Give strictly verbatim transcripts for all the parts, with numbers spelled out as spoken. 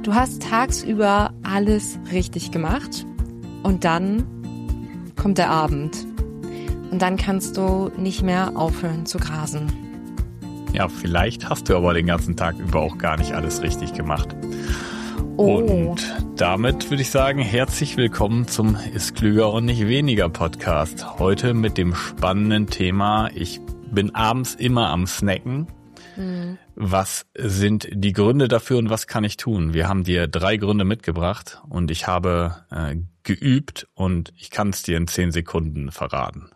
Du hast tagsüber alles richtig gemacht und dann kommt der Abend und dann kannst du nicht mehr aufhören zu grasen. Ja, vielleicht hast du aber den ganzen Tag über auch gar nicht alles richtig gemacht. Oh. Und damit würde ich sagen, herzlich willkommen zum Ist klüger und nicht weniger Podcast. Heute mit dem spannenden Thema, ich bin abends immer am Snacken. Mhm. Was sind die Gründe dafür und was kann ich tun? Wir haben dir drei Gründe mitgebracht und ich habe äh, geübt und ich kann es dir in zehn Sekunden verraten.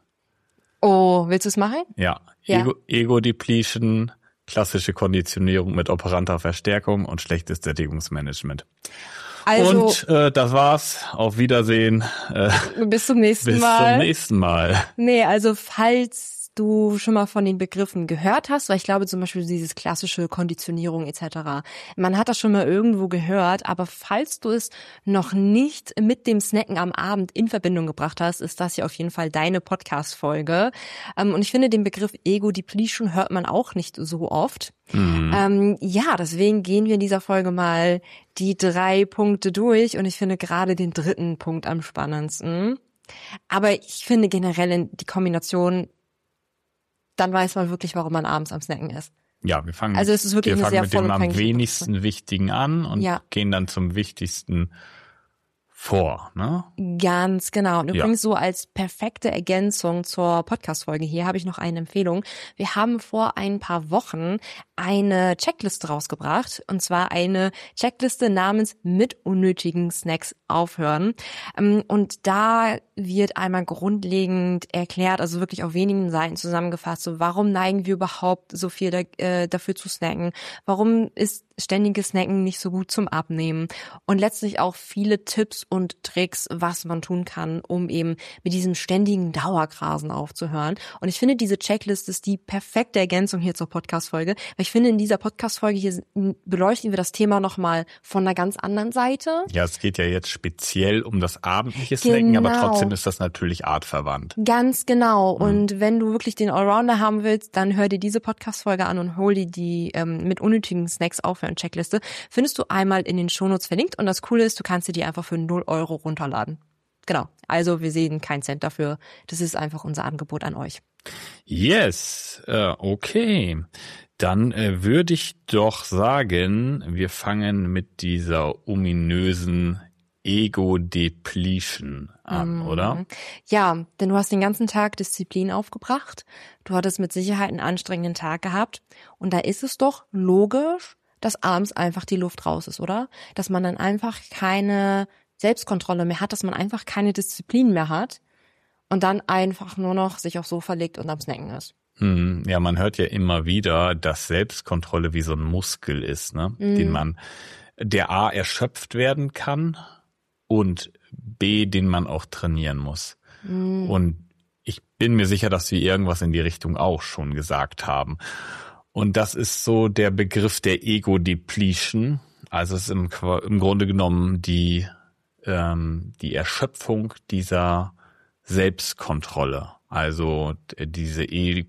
Oh, willst du es machen? Ja, ja. Ego, Ego-Depletion, klassische Konditionierung mit operanter Verstärkung und schlechtes Sättigungsmanagement. Also, und äh, das war's. Auf Wiedersehen. Äh, bis zum nächsten bis Mal. Bis zum nächsten Mal. Nee, also falls du schon mal von den Begriffen gehört hast, weil ich glaube zum Beispiel dieses klassische Konditionierung et cetera. Man hat das schon mal irgendwo gehört, aber falls du es noch nicht mit dem Snacken am Abend in Verbindung gebracht hast, ist das hier auf jeden Fall deine Podcast-Folge. Und ich finde, den Begriff Ego-Depletion hört man auch nicht so oft. Mhm. Ähm, ja, deswegen gehen wir in dieser Folge mal die drei Punkte durch und ich finde gerade den dritten Punkt am spannendsten. Aber ich finde generell die Kombination, dann weiß man wirklich, warum man abends am Snacken ist. Ja, wir fangen, also es ist wirklich wir eine fangen sehr mit dem am wenigsten Produkte. Wichtigen an und ja. gehen dann zum Wichtigsten vor, ne? Ganz genau. Und übrigens ja. so als perfekte Ergänzung zur Podcast-Folge hier habe ich noch eine Empfehlung. Wir haben vor ein paar Wochen eine Checkliste rausgebracht und zwar eine Checkliste namens mit unnötigen Snacks aufhören. Und da wird einmal grundlegend erklärt, also wirklich auf wenigen Seiten zusammengefasst, so warum neigen wir überhaupt so viel da, äh, dafür zu snacken? Warum ist ständiges Snacken nicht so gut zum Abnehmen? Und letztlich auch viele Tipps und Tricks, was man tun kann, um eben mit diesem ständigen Dauergrasen aufzuhören. Und ich finde, diese Checkliste ist die perfekte Ergänzung hier zur Podcast-Folge, weil ich finde, in dieser Podcast-Folge hier beleuchten wir das Thema nochmal von einer ganz anderen Seite. Ja, es geht ja jetzt speziell um das abendliche Snacken, genau. aber trotzdem ist das natürlich artverwandt. Ganz genau. Mhm. Und wenn du wirklich den Allrounder haben willst, dann hör dir diese Podcast-Folge an und hol dir die ähm, mit unnötigen Snacks aufhören Checkliste. Findest du einmal in den Shownotes verlinkt und das Coole ist, du kannst dir die einfach für null Euro runterladen. Genau. Also wir sehen keinen Cent dafür. Das ist einfach unser Angebot an euch. Yes. Uh, okay. Dann äh, würde ich doch sagen, wir fangen mit dieser ominösen Ego-Depletion an, mhm. oder? Ja, denn du hast den ganzen Tag Disziplin aufgebracht. Du hattest mit Sicherheit einen anstrengenden Tag gehabt. Und da ist es doch logisch, dass abends einfach die Luft raus ist, oder? Dass man dann einfach keine Selbstkontrolle mehr hat, dass man einfach keine Disziplin mehr hat und dann einfach nur noch sich aufs Sofa legt und am Snacken ist. Ja, man hört ja immer wieder, dass Selbstkontrolle wie so ein Muskel ist, ne? Mhm. Den man, der A, erschöpft werden kann und B, den man auch trainieren muss. Mhm. Und ich bin mir sicher, dass wir irgendwas in die Richtung auch schon gesagt haben. Und das ist so der Begriff der Ego-Depletion. Also es ist im, im Grunde genommen die, ähm, die Erschöpfung dieser Selbstkontrolle. Also diese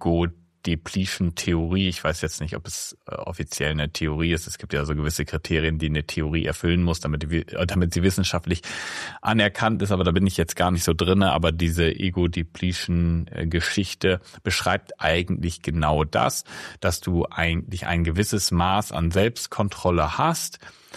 Ego-Depletion-Theorie, ich weiß jetzt nicht, ob es äh, offiziell eine Theorie ist. Es gibt ja so gewisse Kriterien, die eine Theorie erfüllen muss, damit, die, damit sie wissenschaftlich anerkannt ist. Aber da bin ich jetzt gar nicht so drinne. Aber diese Ego-Depletion-Geschichte beschreibt eigentlich genau das, dass du eigentlich ein gewisses Maß an Selbstkontrolle hast.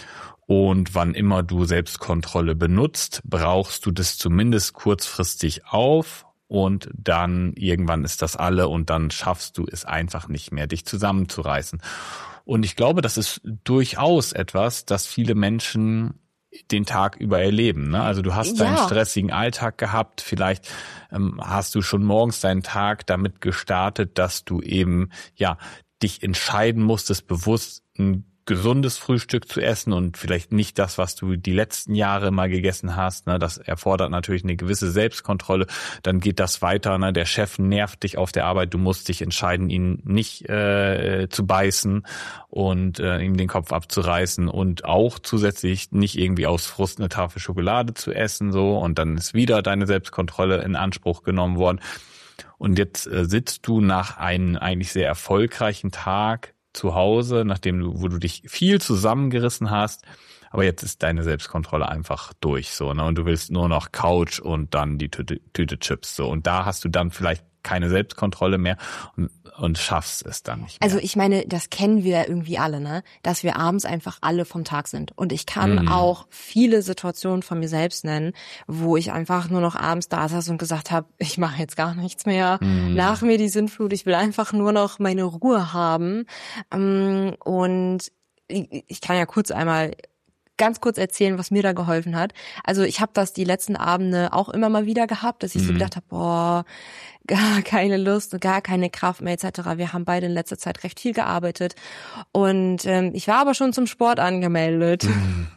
Und wann immer du Selbstkontrolle benutzt, brauchst du das zumindest kurzfristig auf. Und dann irgendwann ist das alle und dann schaffst du es einfach nicht mehr, dich zusammenzureißen. Und ich glaube, das ist durchaus etwas, das viele Menschen den Tag über erleben, ne? Also du hast ja. deinen stressigen Alltag gehabt, vielleicht ähm, hast du schon morgens deinen Tag damit gestartet, dass du eben ja dich entscheiden musstest, bewusst ein gesundes Frühstück zu essen und vielleicht nicht das, was du die letzten Jahre mal gegessen hast. Ne? Das erfordert natürlich eine gewisse Selbstkontrolle. Dann geht das weiter. Ne? Der Chef nervt dich auf der Arbeit. Du musst dich entscheiden, ihn nicht äh, zu beißen und äh, ihm den Kopf abzureißen und auch zusätzlich nicht irgendwie aus Frust eine Tafel Schokolade zu essen. So und dann ist wieder deine Selbstkontrolle in Anspruch genommen worden. Und jetzt äh, sitzt du nach einem eigentlich sehr erfolgreichen Tag zu Hause, nachdem du, wo du dich viel zusammengerissen hast, aber jetzt ist deine Selbstkontrolle einfach durch, so, ne? Und du willst nur noch Couch und dann die Tüte, Tüte Chips, so. Und da hast du dann vielleicht keine Selbstkontrolle mehr und, und schaffst es dann nicht mehr. Also ich meine, das kennen wir irgendwie alle, ne? Dass wir abends einfach alle vom Tag sind. Und ich kann mhm. auch viele Situationen von mir selbst nennen, wo ich einfach nur noch abends da saß und gesagt habe, ich mache jetzt gar nichts mehr. Mhm. Nach mir die Sintflut, ich will einfach nur noch meine Ruhe haben. Und ich kann ja kurz einmal ganz kurz erzählen, was mir da geholfen hat. Also ich habe das die letzten Abende auch immer mal wieder gehabt, dass ich mhm. so gedacht habe, boah, gar keine Lust und gar keine Kraft mehr et cetera. Wir haben beide in letzter Zeit recht viel gearbeitet und ähm, ich war aber schon zum Sport angemeldet. Mhm.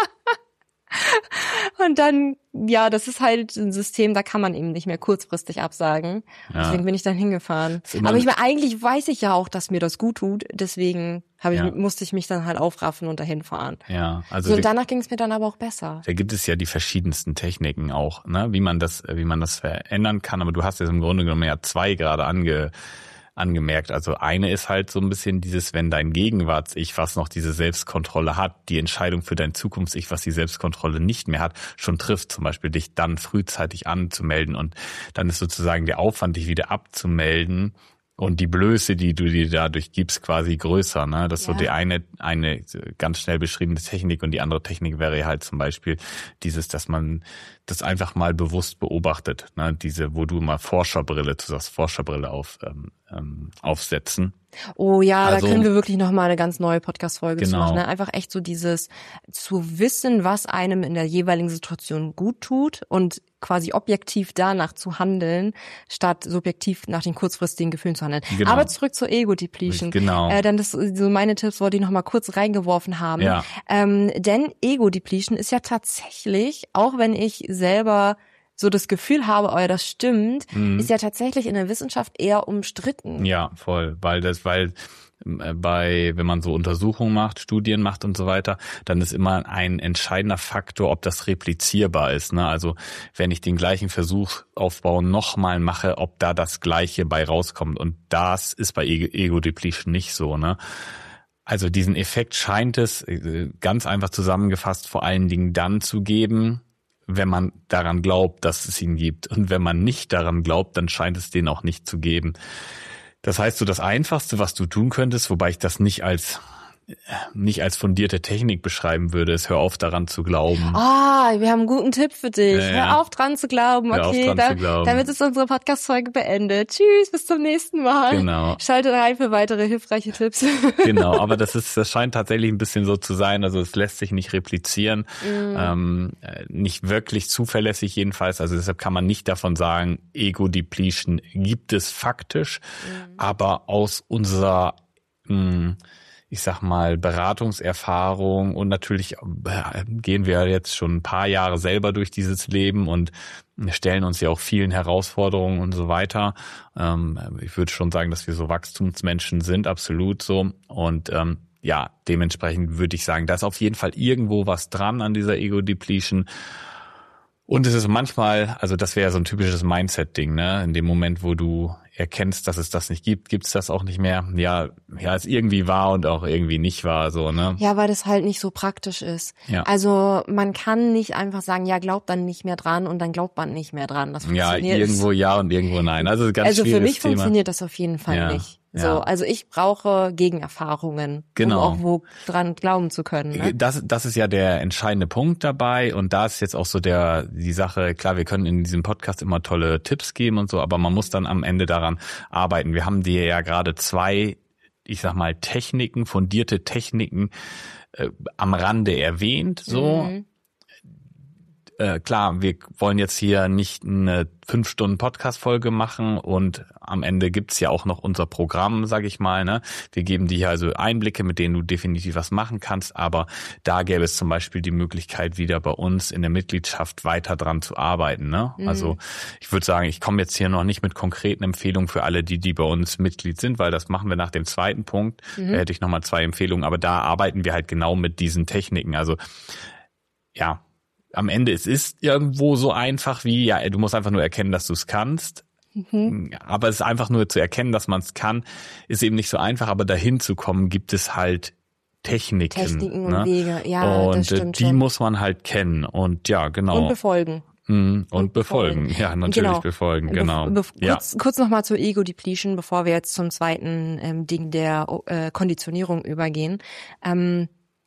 Und dann, ja, das ist halt ein System, da kann man eben nicht mehr kurzfristig absagen. Ja. Deswegen bin ich dann hingefahren. Aber ich meine, eigentlich weiß ich ja auch, dass mir das gut tut. Deswegen habe ich, ja. musste ich mich dann halt aufraffen und dahin fahren. Ja, also so, und danach ging es mir dann aber auch besser. Da gibt es ja die verschiedensten Techniken auch, ne, wie man das, wie man das verändern kann. Aber du hast jetzt im Grunde genommen ja zwei gerade ange angemerkt. Also eine ist halt so ein bisschen dieses, wenn dein Gegenwarts-Ich, was noch diese Selbstkontrolle hat, die Entscheidung für dein Zukunfts-Ich, was die Selbstkontrolle nicht mehr hat, schon trifft, zum Beispiel dich dann frühzeitig anzumelden und dann ist sozusagen der Aufwand, dich wieder abzumelden und die Blöße, die du dir dadurch gibst, quasi größer, ne? Das ist ja. so die eine, eine ganz schnell beschriebene Technik und die andere Technik wäre halt zum Beispiel dieses, dass man das einfach mal bewusst beobachtet, ne? Diese, wo du mal Forscherbrille, du sagst Forscherbrille auf, ähm, ähm, aufsetzen. Oh ja, also, da können wir wirklich nochmal eine ganz neue Podcast-Folge genau. zu machen. Ne? Einfach echt so dieses zu wissen, was einem in der jeweiligen Situation gut tut und quasi objektiv danach zu handeln, statt subjektiv nach den kurzfristigen Gefühlen zu handeln. Genau. Aber zurück zur Ego-Depletion. Genau. Äh, dann das, so meine Tipps wollte ich nochmal kurz reingeworfen haben. Ja. Ähm, denn Ego-Depletion ist ja tatsächlich, auch wenn ich selber so das Gefühl habe, oh ja, das stimmt, mhm. ist ja tatsächlich in der Wissenschaft eher umstritten. Ja, voll, weil das, weil bei, wenn man so Untersuchungen macht, Studien macht und so weiter, dann ist immer ein entscheidender Faktor, ob das replizierbar ist, ne? Also, wenn ich den gleichen Versuchsaufbau nochmal mache, ob da das Gleiche bei rauskommt. Und das ist bei Ego-Depletion nicht so, ne? Also, diesen Effekt scheint es, ganz einfach zusammengefasst, vor allen Dingen dann zu geben, wenn man daran glaubt, dass es ihn gibt. Und wenn man nicht daran glaubt, dann scheint es den auch nicht zu geben. Das heißt, so das Einfachste, was du tun könntest, wobei ich das nicht als nicht als fundierte Technik beschreiben würde, ist, hör auf daran zu glauben. Ah, wir haben einen guten Tipp für dich. Ja, ja. Hör auf dran zu glauben. Hör Okay, auf dran da, zu glauben. damit ist unsere Podcast-Folge beendet. Tschüss, bis zum nächsten Mal. Genau. Schaltet rein für weitere hilfreiche Tipps. Genau, aber das ist, das scheint tatsächlich ein bisschen so zu sein. Also es lässt sich nicht replizieren, mm. ähm, nicht wirklich zuverlässig jedenfalls. Also deshalb kann man nicht davon sagen, Ego-Depletion gibt es faktisch, mm. aber aus unserer mh, ich sag mal, Beratungserfahrung und natürlich gehen wir jetzt schon ein paar Jahre selber durch dieses Leben und stellen uns ja auch vielen Herausforderungen und so weiter. Ich würde schon sagen, dass wir so Wachstumsmenschen sind, absolut so. Und ja, dementsprechend würde ich sagen, da ist auf jeden Fall irgendwo was dran an dieser Ego-Depletion. Und es ist manchmal, also das wäre so ein typisches Mindset-Ding, ne? In dem Moment, wo du erkennst, dass es das nicht gibt, gibt's das auch nicht mehr. Ja, ja, es irgendwie war und auch irgendwie nicht war, so, ne? Ja, weil das halt nicht so praktisch ist. Ja. Also man kann nicht einfach sagen, ja, glaubt dann nicht mehr dran und dann glaubt man nicht mehr dran. Das funktioniert. Ja, irgendwo ja und irgendwo nein. Also ganz Also für mich Thema. funktioniert das auf jeden Fall ja. nicht. So, ja. also ich brauche Gegenerfahrungen, genau. um auch wo dran glauben zu können. Ne? Das, das ist ja der entscheidende Punkt dabei und da ist jetzt auch so der die Sache, klar, wir können in diesem Podcast immer tolle Tipps geben und so, aber man muss dann am Ende daran arbeiten. Wir haben dir ja gerade zwei, ich sag mal, Techniken, fundierte Techniken äh, am Rande erwähnt, so. Mhm. Äh, klar, wir wollen jetzt hier nicht eine fünf Stunden Podcast-Folge machen und am Ende gibt's ja auch noch unser Programm, sag ich mal, ne? Wir geben dir hier also Einblicke, mit denen du definitiv was machen kannst, aber da gäbe es zum Beispiel die Möglichkeit, wieder bei uns in der Mitgliedschaft weiter dran zu arbeiten, ne? Mhm. Also ich würde sagen, ich komme jetzt hier noch nicht mit konkreten Empfehlungen für alle, die, die bei uns Mitglied sind, weil das machen wir nach dem zweiten Punkt. Mhm. Da hätte ich nochmal zwei Empfehlungen, aber da arbeiten wir halt genau mit diesen Techniken. Also ja, am Ende, es ist irgendwo so einfach wie, ja, du musst einfach nur erkennen, dass du es kannst. Mhm. Aber es ist einfach nur zu erkennen, dass man es kann, ist eben nicht so einfach. Aber dahin zu kommen, gibt es halt Techniken. Techniken und ne? Wege, ja, und das stimmt die schon. muss man halt kennen und ja, genau. Und befolgen. Und, und befolgen. befolgen, ja, natürlich genau. befolgen, genau. Be- be- ja. Kurz, kurz nochmal zur Ego-Depletion, bevor wir jetzt zum zweiten ähm, Ding der äh, Konditionierung übergehen. Ähm,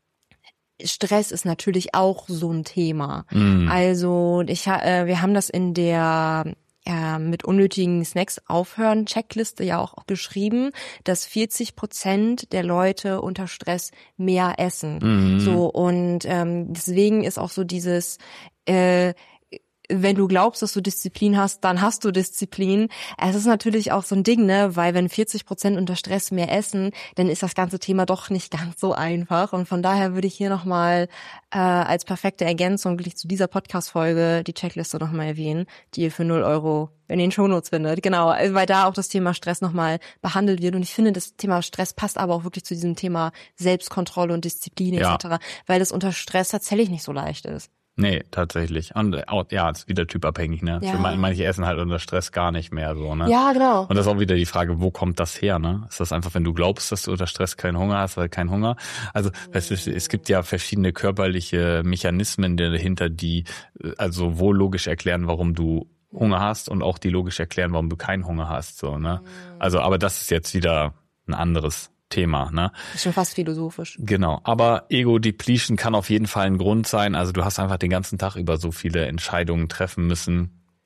Stress ist natürlich auch so ein Thema. Mm. Also ich, äh, wir haben das in der äh, mit unnötigen Snacks aufhören Checkliste ja auch beschrieben, dass vierzig Prozent der Leute unter Stress mehr essen. Mm. So und ähm, deswegen ist auch so dieses äh, wenn du glaubst, dass du Disziplin hast, dann hast du Disziplin. Es ist natürlich auch so ein Ding, ne, weil wenn vierzig Prozent unter Stress mehr essen, dann ist das ganze Thema doch nicht ganz so einfach. Und von daher würde ich hier nochmal äh, als perfekte Ergänzung wirklich zu dieser Podcast-Folge die Checkliste nochmal erwähnen, die ihr für null Euro in den Shownotes findet. Genau, weil da auch das Thema Stress nochmal behandelt wird. Und ich finde, das Thema Stress passt aber auch wirklich zu diesem Thema Selbstkontrolle und Disziplin Ja. et cetera, weil das unter Stress tatsächlich nicht so leicht ist. Nee, tatsächlich. Und auch, ja, ist wieder typabhängig, ne? Ja. Für man, manche essen halt unter Stress gar nicht mehr so, ne? Ja, genau. Und das ist auch wieder die Frage, wo kommt das her, ne? Ist das einfach, wenn du glaubst, dass du unter Stress keinen Hunger hast, weil kein Hunger? Also es, ist, es gibt ja verschiedene körperliche Mechanismen dahinter, die also wohl logisch erklären, warum du Hunger hast und auch die logisch erklären, warum du keinen Hunger hast, so, ne? Also, aber das ist jetzt wieder ein anderes Thema, ne? Ist schon fast philosophisch. Genau, aber Ego-Depletion kann auf jeden Fall ein Grund sein. Also du hast einfach den ganzen Tag über so viele Entscheidungen treffen müssen.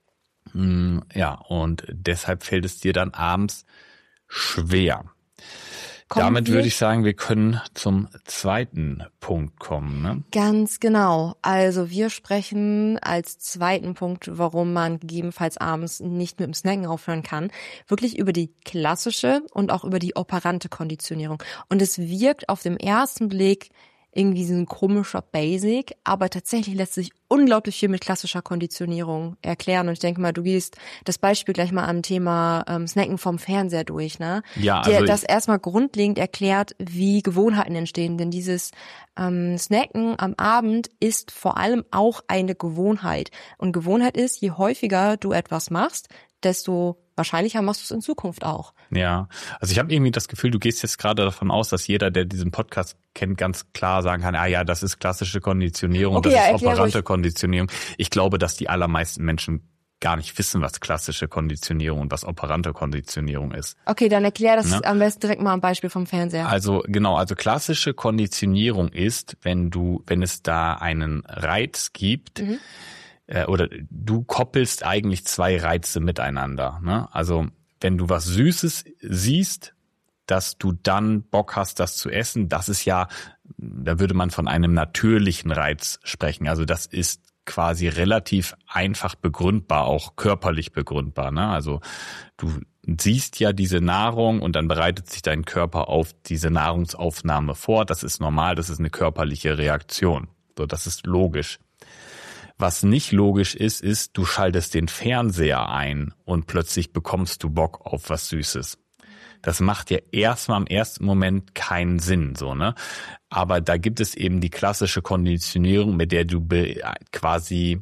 Ja, und deshalb fällt es dir dann abends schwer. Kommen Damit wir- würde ich sagen, wir können zum zweiten Punkt kommen, ne? Ganz genau. Also wir sprechen als zweiten Punkt, warum man gegebenenfalls abends nicht mit dem Snacken aufhören kann, wirklich über die klassische und auch über die operante Konditionierung. Und es wirkt auf den ersten Blick irgendwie so ein komischer Basic, aber tatsächlich lässt sich unglaublich viel mit klassischer Konditionierung erklären. Und ich denke mal, du gehst das Beispiel gleich mal am Thema ähm, Snacken vom Fernseher durch, ne? Ja, Der also das erstmal grundlegend erklärt, wie Gewohnheiten entstehen. Denn dieses ähm, Snacken am Abend ist vor allem auch eine Gewohnheit. Und Gewohnheit ist, je häufiger du etwas machst, desto wahrscheinlicher machst du es in Zukunft auch. Ja, also ich habe irgendwie das Gefühl, du gehst jetzt gerade davon aus, dass jeder, der diesen Podcast kennt, ganz klar sagen kann, ah ja, das ist klassische Konditionierung, Okay, das ja, ist erklär operante ruhig. Konditionierung. Ich glaube, dass die allermeisten Menschen gar nicht wissen, was klassische Konditionierung und was operante Konditionierung ist. Okay, dann erklär das Ne? am besten direkt mal am Beispiel vom Fernseher. Also genau, also klassische Konditionierung ist, wenn du, wenn es da einen Reiz gibt, Mhm. äh, oder du koppelst eigentlich zwei Reize miteinander. Ne? Also wenn du was Süßes siehst, dass du dann Bock hast, das zu essen, das ist ja, da würde man von einem natürlichen Reiz sprechen. Also das ist quasi relativ einfach begründbar, auch körperlich begründbar. Ne? Also du siehst ja diese Nahrung und dann bereitet sich dein Körper auf diese Nahrungsaufnahme vor. Das ist normal, das ist eine körperliche Reaktion. So, das ist logisch. Was nicht logisch ist, ist, du schaltest den Fernseher ein und plötzlich bekommst du Bock auf was Süßes. Das macht ja erstmal im ersten Moment keinen Sinn, so, ne? Aber da gibt es eben die klassische Konditionierung, mit der du be- quasi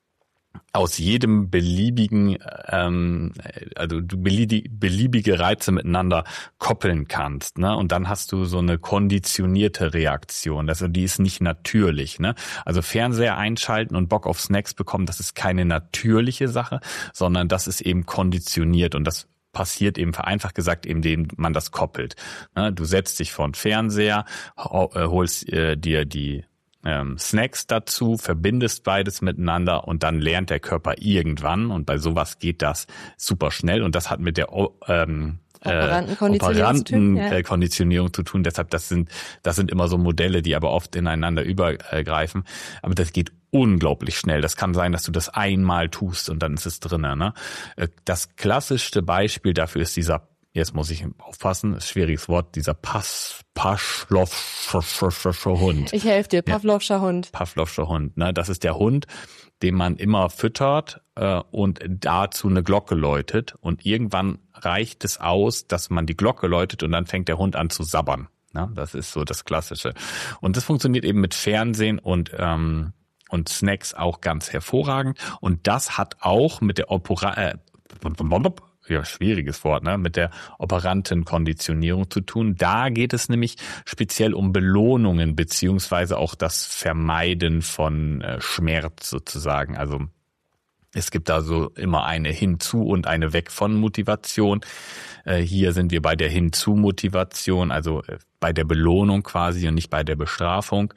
aus jedem beliebigen, ähm, also du beliebige, beliebige Reize miteinander koppeln kannst, ne? Und dann hast du so eine konditionierte Reaktion. Also die ist nicht natürlich, ne? Also Fernseher einschalten und Bock auf Snacks bekommen, das ist keine natürliche Sache, sondern das ist eben konditioniert und das passiert eben vereinfacht gesagt, indem man das koppelt. Ne? Du setzt dich vor den Fernseher, ho- äh, holst äh, dir die ähm, Snacks dazu, verbindest beides miteinander und dann lernt der Körper irgendwann, und bei sowas geht das super schnell, und das hat mit der o- ähm, Operanten äh, Konditionierung zu tun, Operanten ja. äh, Konditionierung zu tun. Deshalb, das sind das sind immer so Modelle, die aber oft ineinander übergreifen. Aber das geht unglaublich schnell. Das kann sein, dass du das einmal tust und dann ist es drinne. Ne? Äh, Das klassischste Beispiel dafür ist dieser, jetzt muss ich aufpassen, ist ein schwieriges Wort, dieser Pas, Pavlovscher Hund. Ich helfe dir, Pavlovscher Hund. Pavlovscher Hund. Ne? Das ist der Hund, den man immer füttert äh, und dazu eine Glocke läutet. Und irgendwann reicht es aus, dass man die Glocke läutet und dann fängt der Hund an zu sabbern. Ne? Das ist so das Klassische. Und das funktioniert eben mit Fernsehen und ähm, und Snacks auch ganz hervorragend. Und das hat auch mit der Opera... Äh, ja, schwieriges Wort, ne, mit der operanten Konditionierung zu tun. Da geht es nämlich speziell um Belohnungen beziehungsweise auch das Vermeiden von äh, Schmerz sozusagen. Also es gibt da so immer eine Hinzu- und eine Weg von Motivation. Äh, hier sind wir bei der Hinzu-Motivation, also äh, bei der Belohnung quasi und nicht bei der Bestrafung.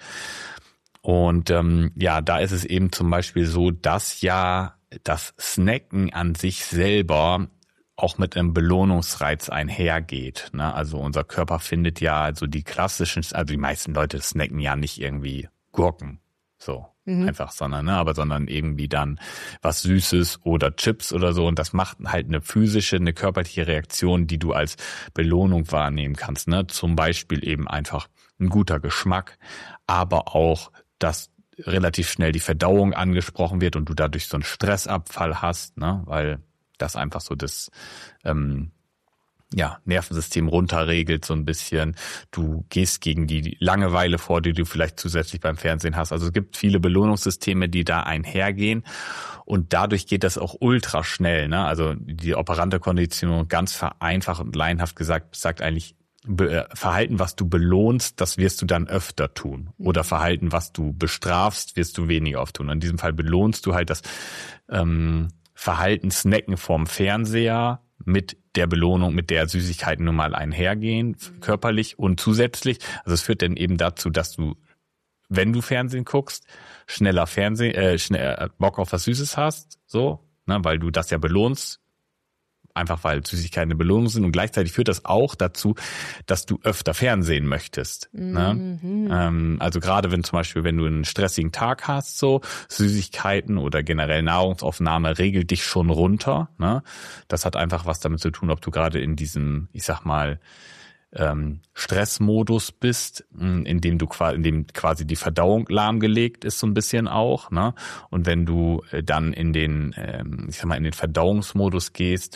Und ähm, ja, da ist es eben zum Beispiel so, dass ja das Snacken an sich selber auch mit einem Belohnungsreiz einhergeht. Ne? Also unser Körper findet ja also die klassischen, also die meisten Leute snacken ja nicht irgendwie Gurken, so mhm. einfach, sondern, ne, aber sondern irgendwie dann was Süßes oder Chips oder so. Und das macht halt eine physische, eine körperliche Reaktion, die du als Belohnung wahrnehmen kannst. Ne? Zum Beispiel eben einfach ein guter Geschmack, aber auch, dass relativ schnell die Verdauung angesprochen wird und du dadurch so einen Stressabfall hast, ne, weil das einfach so das ähm, ja, Nervensystem runterregelt so ein bisschen. Du gehst gegen die Langeweile vor, die du vielleicht zusätzlich beim Fernsehen hast. Also es gibt viele Belohnungssysteme, die da einhergehen und dadurch geht das auch ultra schnell. Ne? Also die operante Konditionierung, ganz vereinfacht und laienhaft gesagt, sagt eigentlich, Verhalten, was du belohnst, das wirst du dann öfter tun. Oder Verhalten, was du bestrafst, wirst du weniger oft tun. In diesem Fall belohnst du halt das ähm, Verhalten Snacken vorm Fernseher mit der Belohnung, mit der Süßigkeiten nun mal einhergehen, mhm. körperlich und zusätzlich. Also es führt dann eben dazu, dass du, wenn du Fernsehen guckst, schneller Fernsehen, äh, schnell Bock auf was Süßes hast, so, ne, weil du das ja belohnst. Einfach weil Süßigkeiten eine Belohnung sind und gleichzeitig führt das auch dazu, dass du öfter Fernsehen möchtest. Mhm. Ne? Ähm, also gerade wenn zum Beispiel, wenn du einen stressigen Tag hast, so Süßigkeiten oder generell Nahrungsaufnahme regelt dich schon runter. Ne? Das hat einfach was damit zu tun, ob du gerade in diesem, ich sag mal, ähm, Stressmodus bist, in dem du quasi, in dem quasi die Verdauung lahmgelegt ist so ein bisschen auch. Ne? Und wenn du dann in den, ähm, ich sag mal, in den Verdauungsmodus gehst,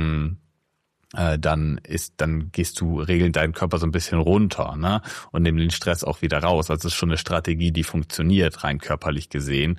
dann ist, dann gehst du regelnd deinen Körper so ein bisschen runter, ne, und nimm den Stress auch wieder raus. Also es ist schon eine Strategie, die funktioniert, rein körperlich gesehen.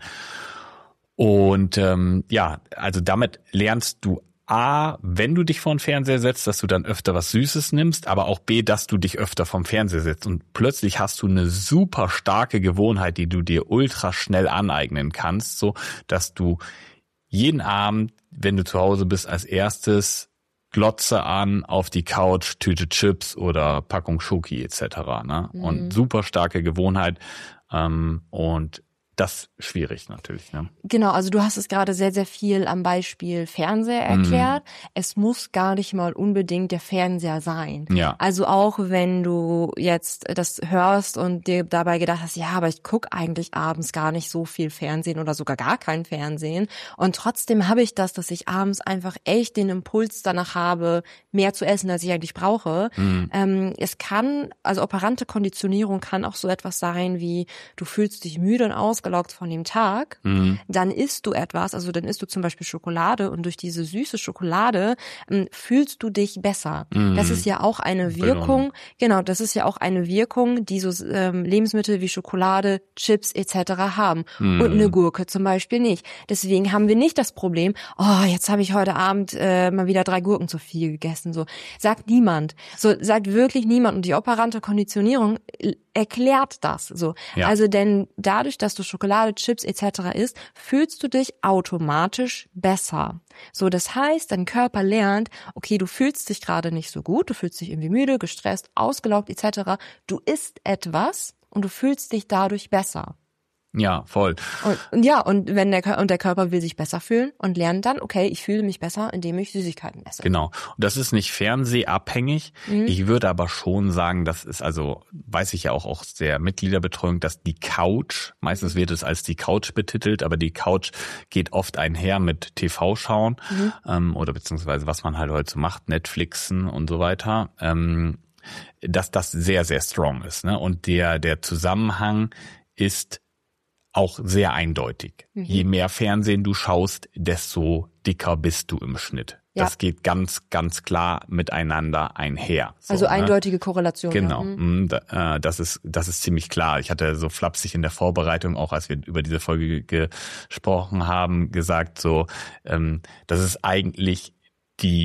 Und ähm, ja, also damit lernst du A, wenn du dich vor den Fernseher setzt, dass du dann öfter was Süßes nimmst, aber auch B, dass du dich öfter vom Fernseher setzt. Und plötzlich hast du eine super starke Gewohnheit, die du dir ultra schnell aneignen kannst, so dass du jeden Abend, wenn du zu Hause bist, als erstes Glotze an, auf die Couch, Tüte Chips oder Packung Schoki et cetera. Ne? Mhm. Und super starke Gewohnheit ähm, und das ist schwierig natürlich. Ne? Genau, also du hast es gerade sehr, sehr viel am Beispiel Fernseher erklärt. Mm. Es muss gar nicht mal unbedingt der Fernseher sein. Ja. Also auch wenn du jetzt das hörst und dir dabei gedacht hast, ja, aber ich gucke eigentlich abends gar nicht so viel Fernsehen oder sogar gar kein Fernsehen. Und trotzdem habe ich das, dass ich abends einfach echt den Impuls danach habe, mehr zu essen, als ich eigentlich brauche. Mm. Ähm, es kann, also operante Konditionierung kann auch so etwas sein wie, du fühlst dich müde und ausgelaugt von dem Tag, mhm. dann isst du etwas, also dann isst du zum Beispiel Schokolade und durch diese süße Schokolade ähm, fühlst du dich besser. Mhm. Das ist ja auch eine Wirkung, genau, das ist ja auch eine Wirkung, die so ähm, Lebensmittel wie Schokolade, Chips et cetera haben. Mhm. Und eine Gurke zum Beispiel nicht. Deswegen haben wir nicht das Problem, oh, jetzt habe ich heute Abend äh, mal wieder drei Gurken zu viel gegessen. So sagt niemand. So sagt wirklich niemand. Und die operante Konditionierung erklärt das. So, ja. Also denn dadurch, dass du Schokolade, Chips et cetera isst, fühlst du dich automatisch besser. So, das heißt, dein Körper lernt, okay, du fühlst dich gerade nicht so gut, du fühlst dich irgendwie müde, gestresst, ausgelaugt et cetera. Du isst etwas und du fühlst dich dadurch besser. Ja, voll. Und, und ja, und wenn der und der Körper will sich besser fühlen und lernt dann, okay, ich fühle mich besser, indem ich Süßigkeiten esse. Genau. Und das ist nicht fernsehabhängig. Mhm. Ich würde aber schon sagen, das ist also, weiß ich ja auch aus der Mitgliederbetreuung, dass die Couch, meistens wird es als die Couch betitelt, aber die Couch geht oft einher mit T V-Schauen, mhm. ähm, oder beziehungsweise was man halt heute so macht, Netflixen und so weiter, ähm, dass das sehr, sehr strong ist. Ne? Und der der Zusammenhang ist auch sehr eindeutig. Mhm. Je mehr Fernsehen du schaust, desto dicker bist du im Schnitt. Ja. Das geht ganz, ganz klar miteinander einher. So, also ne? Eindeutige Korrelation. Genau, ja. mhm. das ist das ist ziemlich klar. Ich hatte so flapsig in der Vorbereitung, auch als wir über diese Folge gesprochen haben, gesagt, so, das ist eigentlich die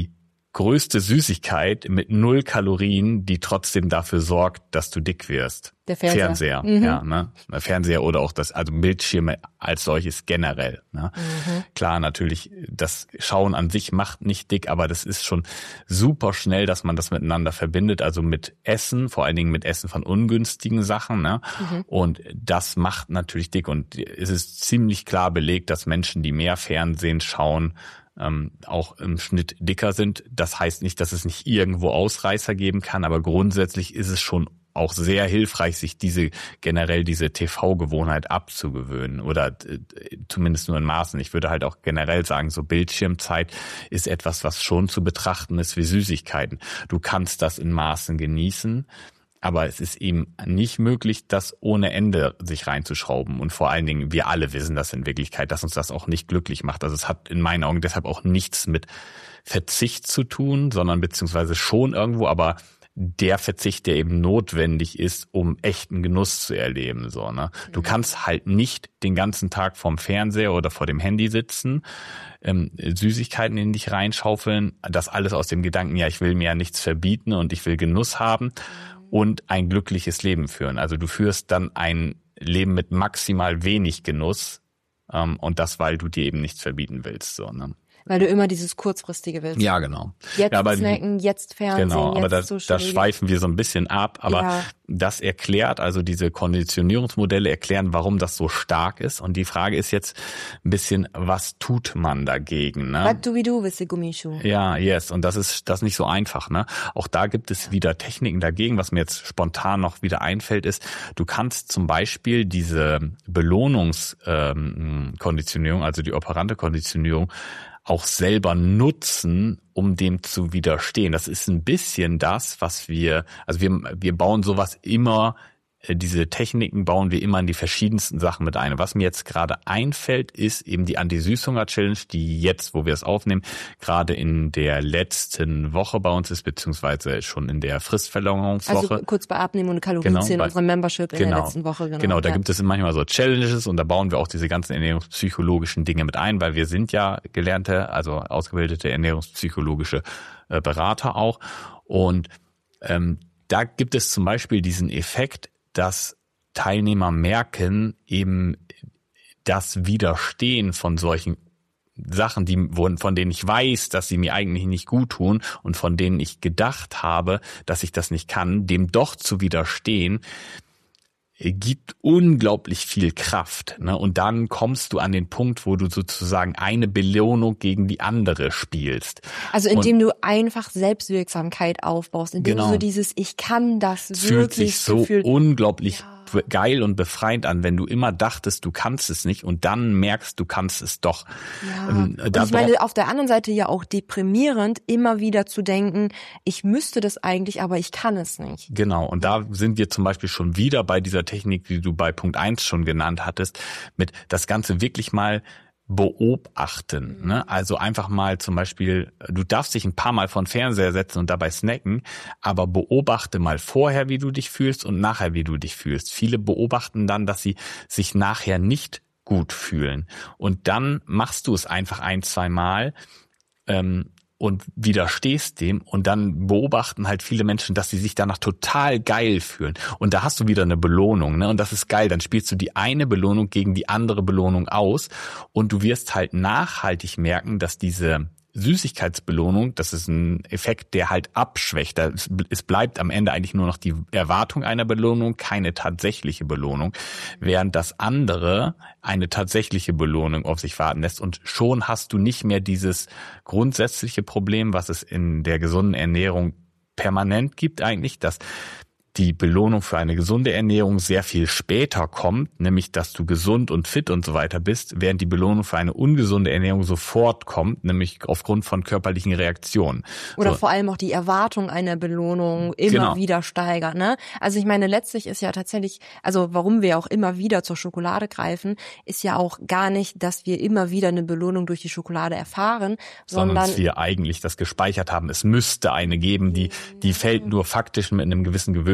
größte Süßigkeit mit null Kalorien, die trotzdem dafür sorgt, dass du dick wirst. Der Fernseher. Fernseher, Mhm. ja, ne? Fernseher oder auch das, also Bildschirme als solches generell, ne? Mhm. Klar, natürlich, das Schauen an sich macht nicht dick, aber das ist schon super schnell, dass man das miteinander verbindet, also mit Essen, vor allen Dingen mit Essen von ungünstigen Sachen, ne? Mhm. Und das macht natürlich dick und es ist ziemlich klar belegt, dass Menschen, die mehr Fernsehen schauen, ähm, auch im Schnitt dicker sind. Das heißt nicht, dass es nicht irgendwo Ausreißer geben kann, aber grundsätzlich ist es schon auch sehr hilfreich, sich diese generell diese T V-Gewohnheit abzugewöhnen oder äh, zumindest nur in Maßen. Ich würde halt auch generell sagen, so Bildschirmzeit ist etwas, was schon zu betrachten ist wie Süßigkeiten. Du kannst das in Maßen genießen, aber es ist eben nicht möglich, das ohne Ende sich reinzuschrauben. Und vor allen Dingen, wir alle wissen das in Wirklichkeit, dass uns das auch nicht glücklich macht. Also es hat in meinen Augen deshalb auch nichts mit Verzicht zu tun, sondern beziehungsweise schon irgendwo, aber der Verzicht, der eben notwendig ist, um echten Genuss zu erleben. So, ne? Du kannst halt nicht den ganzen Tag vorm Fernseher oder vor dem Handy sitzen, ähm, Süßigkeiten in dich reinschaufeln, das alles aus dem Gedanken, ja, ich will mir ja nichts verbieten und ich will Genuss haben und ein glückliches Leben führen. Also du führst dann ein Leben mit maximal wenig Genuss, ähm, und das, weil du dir eben nichts verbieten willst. So, ne? Weil du immer dieses Kurzfristige willst. Ja, genau. Jetzt ja, aber snacken, jetzt Fernsehen, genau, aber jetzt da, Social da schweifen wir so ein bisschen ab. Aber ja. das erklärt, also diese Konditionierungsmodelle erklären, warum das so stark ist. Und die Frage ist jetzt ein bisschen, was tut man dagegen? Ne? What do we do with the Gummischuh? Ja, yes. Und das ist das ist nicht so einfach. Ne? Auch da gibt es wieder Techniken dagegen. Was mir jetzt spontan noch wieder einfällt, ist, du kannst zum Beispiel diese Belohnungskonditionierung, ähm, also die operante Konditionierung, auch selber nutzen, um dem zu widerstehen. Das ist ein bisschen das, was wir, also wir, wir bauen sowas immer, diese Techniken bauen wir immer in die verschiedensten Sachen mit ein. Was mir jetzt gerade einfällt, ist eben die Anti-Süßhunger-Challenge, die jetzt, wo wir es aufnehmen, gerade in der letzten Woche bei uns ist, beziehungsweise schon in der Fristverlängerungswoche. Also kurz bei Abnehmen und Kalorien genau, zählen, bei, unsere Membership in genau, der letzten Woche. Genau, genau da ja. gibt es manchmal so Challenges und da bauen wir auch diese ganzen ernährungspsychologischen Dinge mit ein, weil wir sind ja gelernte, also ausgebildete ernährungspsychologische äh, Berater auch. Und ähm, da gibt es zum Beispiel diesen Effekt, dass Teilnehmer merken, eben das Widerstehen von solchen Sachen, die, von denen ich weiß, dass sie mir eigentlich nicht gut tun und von denen ich gedacht habe, dass ich das nicht kann, dem doch zu widerstehen, gibt unglaublich viel Kraft, ne? Und dann kommst du an den Punkt, wo du sozusagen eine Belohnung gegen die andere spielst. Also indem und du einfach Selbstwirksamkeit aufbaust, indem genau. du so dieses Ich kann das es wirklich fühlt sich so Gefühl, unglaublich ja. geil und befreiend an, wenn du immer dachtest, du kannst es nicht und dann merkst, du kannst es doch. Ja. Ähm, und da ich meine, auf der anderen Seite ja auch deprimierend, immer wieder zu denken, ich müsste das eigentlich, aber ich kann es nicht. Genau, und da sind wir zum Beispiel schon wieder bei dieser Technik, die du bei Punkt eins schon genannt hattest, mit das Ganze wirklich mal beobachten, ne? Also einfach mal zum Beispiel, du darfst dich ein paar Mal vor den Fernseher setzen und dabei snacken, aber beobachte mal vorher, wie du dich fühlst und nachher, wie du dich fühlst. Viele beobachten dann, dass sie sich nachher nicht gut fühlen und dann machst du es einfach ein, zwei Mal ähm, und widerstehst dem und dann beobachten halt viele Menschen, dass sie sich danach total geil fühlen. Und da hast du wieder eine Belohnung, ne? Und das ist geil. Dann spielst du die eine Belohnung gegen die andere Belohnung aus und du wirst halt nachhaltig merken, dass diese Süßigkeitsbelohnung, das ist ein Effekt, der halt abschwächt. Es bleibt am Ende eigentlich nur noch die Erwartung einer Belohnung, keine tatsächliche Belohnung, während das andere eine tatsächliche Belohnung auf sich warten lässt. Und schon hast du nicht mehr dieses grundsätzliche Problem, was es in der gesunden Ernährung permanent gibt eigentlich, dass die Belohnung für eine gesunde Ernährung sehr viel später kommt, nämlich dass du gesund und fit und so weiter bist, während die Belohnung für eine ungesunde Ernährung sofort kommt, nämlich aufgrund von körperlichen Reaktionen. Oder so. vor allem auch die Erwartung einer Belohnung immer Genau. wieder steigert, ne? Also ich meine, letztlich ist ja tatsächlich, also warum wir auch immer wieder zur Schokolade greifen, ist ja auch gar nicht, dass wir immer wieder eine Belohnung durch die Schokolade erfahren, sondern, sondern dass wir eigentlich das gespeichert haben. Es müsste eine geben, die, die fällt nur faktisch mit einem gewissen Gewöhnungsprozess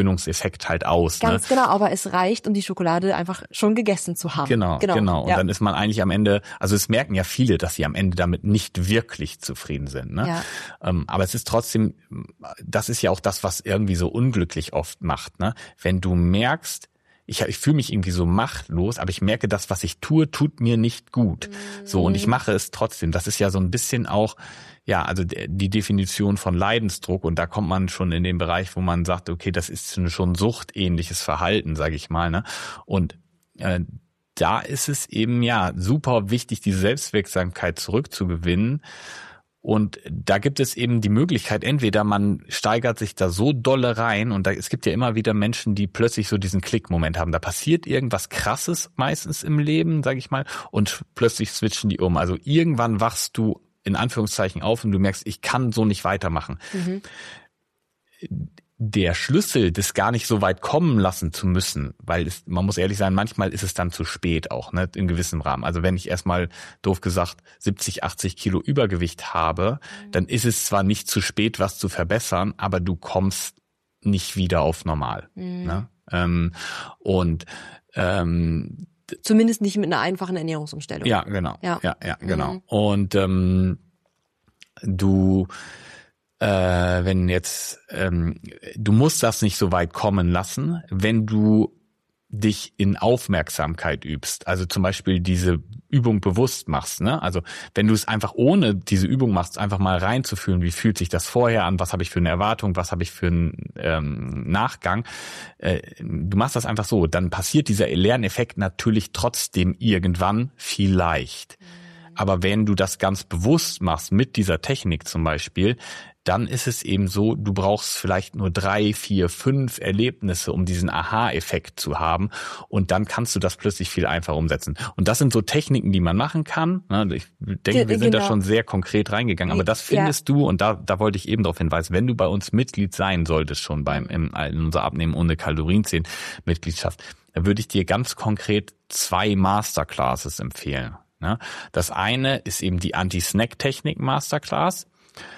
Gewöhnungseffekt halt aus. Ganz ne? genau, aber es reicht, um die Schokolade einfach schon gegessen zu haben. Genau, genau. genau. Und ja. dann ist man eigentlich am Ende, also es merken ja viele, dass sie am Ende damit nicht wirklich zufrieden sind. Ne? Ja. Ähm, aber es ist trotzdem, das ist ja auch das, was irgendwie so unglücklich oft macht. Ne? Wenn du merkst, ich, ich fühle mich irgendwie so machtlos, aber ich merke, das, was ich tue, tut mir nicht gut. Mhm. So, und ich mache es trotzdem. Das ist ja so ein bisschen auch, ja, also die Definition von Leidensdruck. Und da kommt man schon in den Bereich, wo man sagt, okay, das ist schon suchtähnliches Verhalten, sage ich mal. Ne? Und äh, da ist es eben ja super wichtig, die Selbstwirksamkeit zurückzugewinnen. Und da gibt es eben die Möglichkeit, entweder man steigert sich da so dolle rein und da, es gibt ja immer wieder Menschen, die plötzlich so diesen Klickmoment haben. Da passiert irgendwas Krasses meistens im Leben, sage ich mal, und plötzlich switchen die um. Also irgendwann wachst du in Anführungszeichen auf und du merkst, ich kann so nicht weitermachen. Mhm. Der Schlüssel, das gar nicht so weit kommen lassen zu müssen, weil es, man muss ehrlich sein, manchmal ist es dann zu spät auch, ne, in gewissem Rahmen. Also wenn ich erstmal, doof gesagt, siebzig, achtzig Kilo Übergewicht habe, mhm. dann ist es zwar nicht zu spät, was zu verbessern, aber du kommst nicht wieder auf normal. Mhm. Ne? Ähm, und ähm, zumindest nicht mit einer einfachen Ernährungsumstellung. Ja, genau. Ja, ja, ja genau. Mhm. Und ähm, du Äh, wenn jetzt, ähm, du musst das nicht so weit kommen lassen, wenn du dich in Aufmerksamkeit übst. Also zum Beispiel diese Übung bewusst machst. Ne? Also wenn du es einfach ohne diese Übung machst, einfach mal reinzufühlen, wie fühlt sich das vorher an, was habe ich für eine Erwartung, was habe ich für einen ähm, Nachgang. Äh, du machst das einfach so, dann passiert dieser Lerneffekt natürlich trotzdem irgendwann vielleicht. Aber wenn du das ganz bewusst machst, mit dieser Technik zum Beispiel, dann ist es eben so, du brauchst vielleicht nur drei, vier, fünf Erlebnisse, um diesen Aha-Effekt zu haben. Und dann kannst du das plötzlich viel einfacher umsetzen. Und das sind so Techniken, die man machen kann. Ich denke, wir sind genau. da schon sehr konkret reingegangen. Aber das findest ja. du, und da, da wollte ich eben darauf hinweisen, wenn du bei uns Mitglied sein solltest, schon beim in, in unserer Abnehmen ohne Kalorien zehn Mitgliedschaft, da würde ich dir ganz konkret zwei Masterclasses empfehlen. Das eine ist eben die Anti-Snack-Technik Masterclass.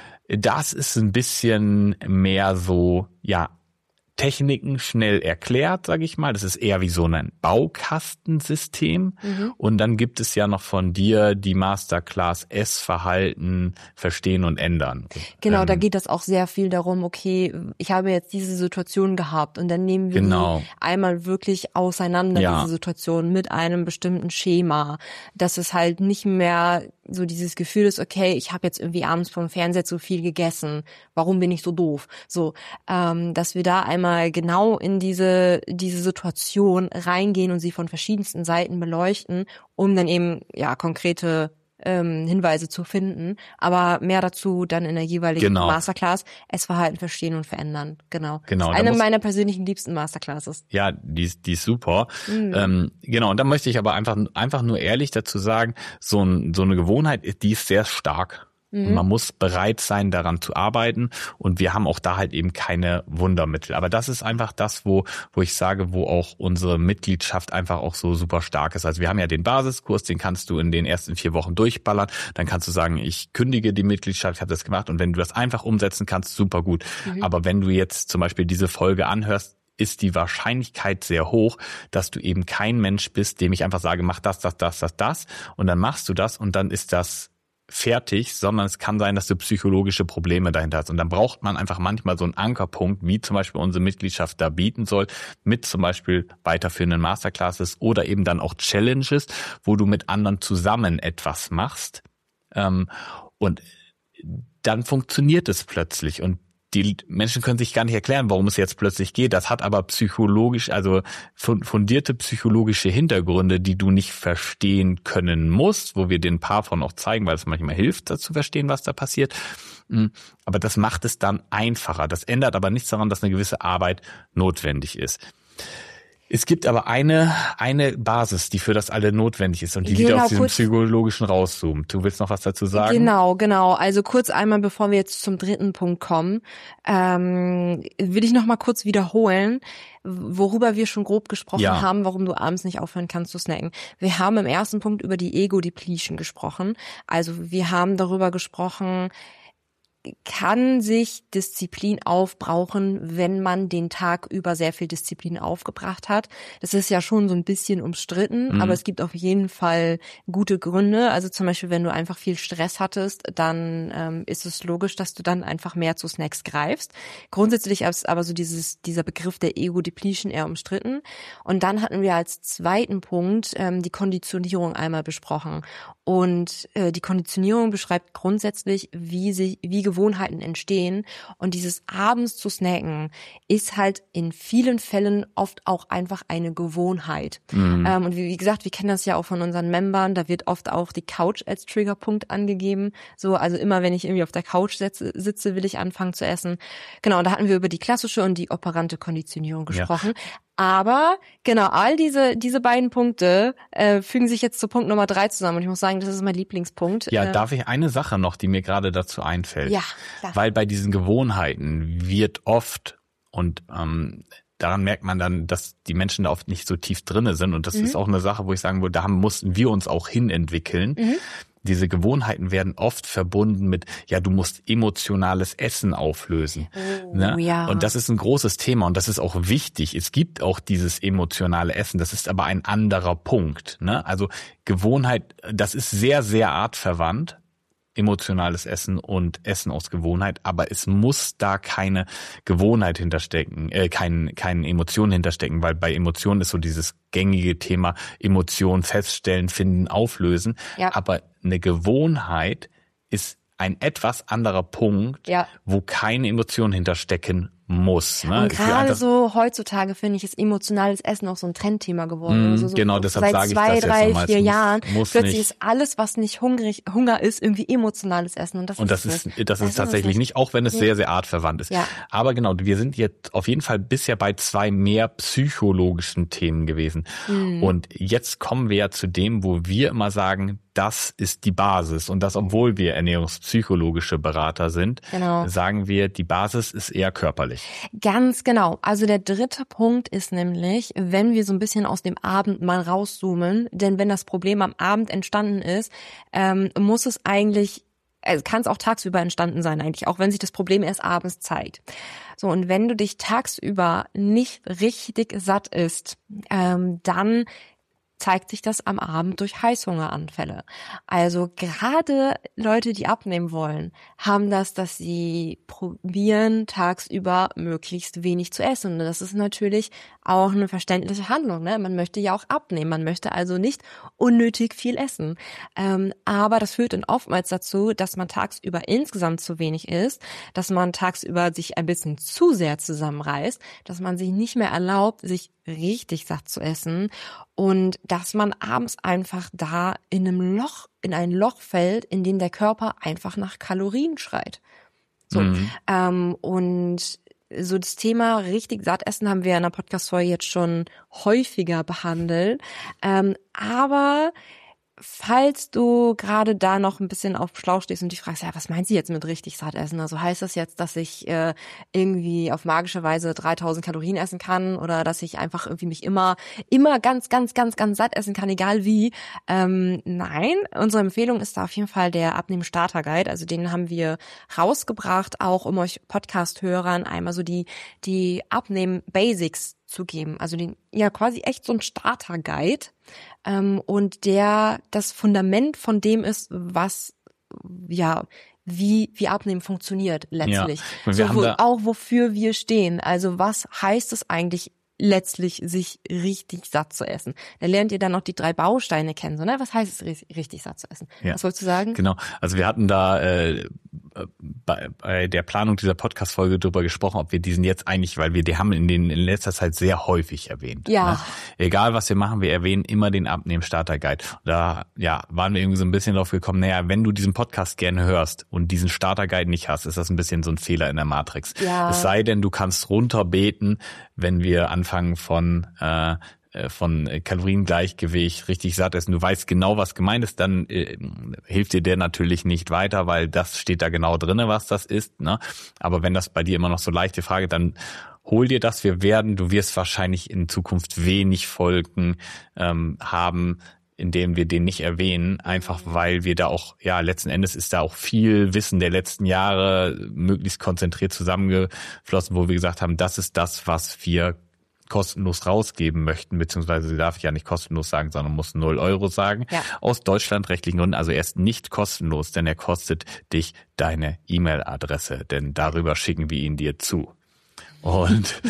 Das ist ein bisschen mehr so, ja, Techniken schnell erklärt, sage ich mal. Das ist eher wie so ein Baukastensystem. Mhm. Und dann gibt es ja noch von dir die Masterclass Essverhalten verstehen und ändern. Genau, ähm, da geht das auch sehr viel darum, okay, ich habe jetzt diese Situation gehabt und dann nehmen wir genau. die einmal wirklich auseinander, ja. diese Situation mit einem bestimmten Schema, dass es halt nicht mehr so dieses Gefühl ist, okay, ich habe jetzt irgendwie abends vom Fernseher zu viel gegessen, warum bin ich so doof? So, ähm, dass wir da einmal genau in diese diese Situation reingehen und sie von verschiedensten Seiten beleuchten, um dann eben ja konkrete ähm, Hinweise zu finden. Aber mehr dazu dann in der jeweiligen genau. Masterclass. Essverhalten verstehen und verändern. Genau. genau das ist eine meiner persönlichen liebsten Masterclasses. Ja, die ist, die ist super. Mhm. Ähm, genau. Und da möchte ich aber einfach einfach nur ehrlich dazu sagen, so, ein, so eine Gewohnheit, die ist sehr stark. Und man muss bereit sein, daran zu arbeiten. Und wir haben auch da halt eben keine Wundermittel. Aber das ist einfach das, wo wo ich sage, wo auch unsere Mitgliedschaft einfach auch so super stark ist. Also wir haben ja den Basiskurs, den kannst du in den ersten vier Wochen durchballern. Dann kannst du sagen, ich kündige die Mitgliedschaft, ich habe das gemacht. Und wenn du das einfach umsetzen kannst, super gut. Mhm. Aber wenn du jetzt zum Beispiel diese Folge anhörst, ist die Wahrscheinlichkeit sehr hoch, dass du eben kein Mensch bist, dem ich einfach sage, mach das, das, das, das, das. Und dann machst du das und dann ist das fertig, sondern es kann sein, dass du psychologische Probleme dahinter hast. Und dann braucht man einfach manchmal so einen Ankerpunkt, wie zum Beispiel unsere Mitgliedschaft da bieten soll, mit zum Beispiel weiterführenden Masterclasses oder eben dann auch Challenges, wo du mit anderen zusammen etwas machst. Und dann funktioniert es plötzlich. Und die Menschen können sich gar nicht erklären, warum es jetzt plötzlich geht. Das hat aber psychologisch, also fundierte psychologische Hintergründe, die du nicht verstehen können musst, wo wir dir ein paar von auch zeigen, weil es manchmal hilft, das zu verstehen, was da passiert. Aber das macht es dann einfacher. Das ändert aber nichts daran, dass eine gewisse Arbeit notwendig ist. Es gibt aber eine eine Basis, die für das alle notwendig ist und die genau, wieder aus diesem psychologischen rauszoomt. Du willst noch was dazu sagen? Genau, genau. Also kurz einmal, bevor wir jetzt zum dritten Punkt kommen, ähm, will ich noch mal kurz wiederholen, worüber wir schon grob gesprochen ja. haben, warum du abends nicht aufhören kannst zu snacken. Wir haben im ersten Punkt über die Ego-Depletion gesprochen. Also wir haben darüber gesprochen, kann sich Disziplin aufbrauchen, wenn man den Tag über sehr viel Disziplin aufgebracht hat. Das ist ja schon so ein bisschen umstritten, mhm. aber es gibt auf jeden Fall gute Gründe. Also zum Beispiel, wenn du einfach viel Stress hattest, dann ähm, ist es logisch, dass du dann einfach mehr zu Snacks greifst. Grundsätzlich ist aber so dieses dieser Begriff der Ego-Depletion eher umstritten. Und dann hatten wir als zweiten Punkt ähm, die Konditionierung einmal besprochen. Und äh, die Konditionierung beschreibt grundsätzlich, wie sie, wie Gewohnheiten entstehen. Und dieses abends zu snacken ist halt in vielen Fällen oft auch einfach eine Gewohnheit. Mhm. Ähm, und wie, wie gesagt, wir kennen das ja auch von unseren Membern. Da wird oft auch die Couch als Triggerpunkt angegeben. So, also immer wenn ich irgendwie auf der Couch sitze, sitze will ich anfangen zu essen. Genau, da hatten wir über die klassische und die operante Konditionierung gesprochen. Ja. Aber genau, all diese diese beiden Punkte äh, fügen sich jetzt zu Punkt Nummer drei zusammen. Und ich muss sagen, das ist mein Lieblingspunkt. Ja, äh, darf ich eine Sache noch, die mir gerade dazu einfällt? Ja, klar. Weil bei diesen Gewohnheiten wird oft, und ähm, daran merkt man dann, dass die Menschen da oft nicht so tief drinne sind. Und das mhm. ist auch eine Sache, wo ich sagen würde, da mussten wir uns auch hinentwickeln. Mhm. Diese Gewohnheiten werden oft verbunden mit, ja, du musst emotionales Essen auflösen. Oh, ne? Ja. Und das ist ein großes Thema und das ist auch wichtig. Es gibt auch dieses emotionale Essen, das ist aber ein anderer Punkt. Ne? Also Gewohnheit, das ist sehr, sehr artverwandt. Emotionales Essen und Essen aus Gewohnheit, aber es muss da keine Gewohnheit hinterstecken, äh, kein, keine Emotionen hinterstecken, weil bei Emotionen ist so dieses gängige Thema Emotionen feststellen, finden, auflösen, ja. aber eine Gewohnheit ist ein etwas anderer Punkt, ja. wo keine Emotionen hinterstecken muss. Ne? Und gerade so heutzutage, finde ich, ist emotionales Essen auch so ein Trendthema geworden. Mm, also so genau, deshalb sage ich das jetzt nochmal. Seit zwei, drei, vier Jahren muss plötzlich nicht. ist alles, was nicht hungrig, Hunger ist, irgendwie emotionales Essen. Und das, und das ist, ist das, das ist tatsächlich nicht, auch wenn es ja. sehr, sehr artverwandt ist. Ja. Aber genau, wir sind jetzt auf jeden Fall bisher bei zwei mehr psychologischen Themen gewesen. Mm. Und jetzt kommen wir ja zu dem, wo wir immer sagen, das ist die Basis. Und das, obwohl wir ernährungspsychologische Berater sind, genau. sagen wir, die Basis ist eher körperlich. Ganz genau. Also der dritte Punkt ist nämlich, wenn wir so ein bisschen aus dem Abend mal rauszoomen, denn wenn das Problem am Abend entstanden ist, ähm, muss es eigentlich, also kann es auch tagsüber entstanden sein eigentlich, auch wenn sich das Problem erst abends zeigt. So, und wenn du dich tagsüber nicht richtig satt isst, ähm, dann zeigt sich das am Abend durch Heißhungeranfälle. Also gerade Leute, die abnehmen wollen, haben das, dass sie probieren, tagsüber möglichst wenig zu essen. Und das ist natürlich auch eine verständliche Handlung. Ne? Man möchte ja auch abnehmen. Man möchte also nicht unnötig viel essen. Ähm, aber das führt dann oftmals dazu, dass man tagsüber insgesamt zu wenig isst, dass man tagsüber sich ein bisschen zu sehr zusammenreißt, dass man sich nicht mehr erlaubt, sich richtig satt zu essen und dass man abends einfach da in einem Loch, in ein Loch fällt, in dem der Körper einfach nach Kalorien schreit. So, mhm. ähm, und so das Thema richtig satt essen haben wir in der Podcast-Folge jetzt schon häufiger behandelt, ähm, aber falls du gerade da noch ein bisschen auf Schlauch stehst und dich fragst, ja, was meint sie jetzt mit richtig satt essen? Also heißt das jetzt, dass ich äh, irgendwie auf magische Weise dreitausend Kalorien essen kann oder dass ich einfach irgendwie mich immer, immer ganz, ganz, ganz, ganz satt essen kann, egal wie? Ähm, nein, unsere Empfehlung ist da auf jeden Fall der Abnehmen-Starter-Guide. Also den haben wir rausgebracht, auch um euch Podcast-Hörern einmal so die, die Abnehmen-Basics zu geben. Also den, ja, quasi echt so ein Starter-Guide. Ähm, und der das Fundament von dem ist, was, ja, wie, wie Abnehmen funktioniert letztlich. Ja. So, wo, auch wofür wir stehen. Also was heißt es eigentlich letztlich, sich richtig satt zu essen? Da lernt ihr dann noch die drei Bausteine kennen. So, ne? Was heißt es, richtig satt zu essen? Ja. Was wolltest du sagen? Genau. Also wir hatten da äh, bei, bei der Planung dieser Podcast-Folge drüber gesprochen, ob wir diesen jetzt eigentlich, weil wir die haben in den in letzter Zeit sehr häufig erwähnt. Ja. Ne? Egal was wir machen, wir erwähnen immer den Abnehmen-Starter-Guide. Da ja waren wir irgendwie so ein bisschen drauf gekommen, naja, wenn du diesen Podcast gerne hörst und diesen Starter-Guide nicht hast, ist das ein bisschen so ein Fehler in der Matrix. Ja. Es sei denn, du kannst runterbeten, wenn wir anfangen von äh, von Kaloriengleichgewicht, richtig satt essen, du weißt genau, was gemeint ist, dann äh, hilft dir der natürlich nicht weiter, weil das steht da genau drinne, was das ist. Ne? Aber wenn das bei dir immer noch so leichte Frage, dann hol dir das. Wir werden, du wirst wahrscheinlich in Zukunft wenig Folgen ähm, haben, indem wir den nicht erwähnen, einfach weil wir da auch, ja, letzten Endes ist da auch viel Wissen der letzten Jahre möglichst konzentriert zusammengeflossen, wo wir gesagt haben, das ist das, was wir kostenlos rausgeben möchten, beziehungsweise darf ich ja nicht kostenlos sagen, sondern muss null Euro sagen. Ja. Aus deutschlandrechtlichen Gründen, also er ist nicht kostenlos, denn er kostet dich deine E-Mail-Adresse, denn darüber schicken wir ihn dir zu. Und